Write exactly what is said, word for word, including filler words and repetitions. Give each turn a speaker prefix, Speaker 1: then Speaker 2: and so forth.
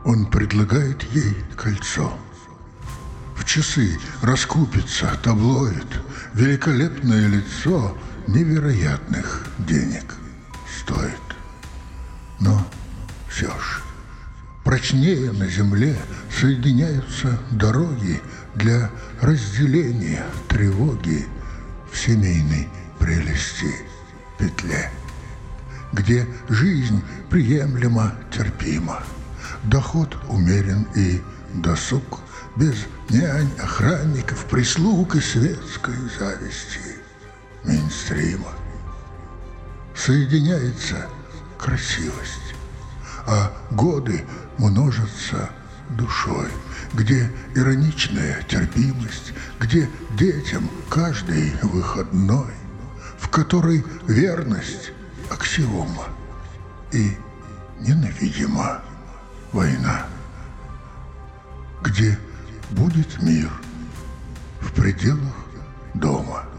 Speaker 1: Он предлагает ей кольцо. В часы раскупится таблоид, великолепное лицо невероятных денег стоит. Но все ж прочнее на земле соединяются дороги для разделения тревоги в семейной прелести петле, где жизнь приемлемо терпима, доход умерен и досуг, без нянь, охранников, прислуг и светской зависти мейнстрима. Соединяется красивость, а годы множатся душой, где ироничная терпимость, где детям каждый выходной, в которой верность аксиома и ненавидима война, где будет мир в пределах дома.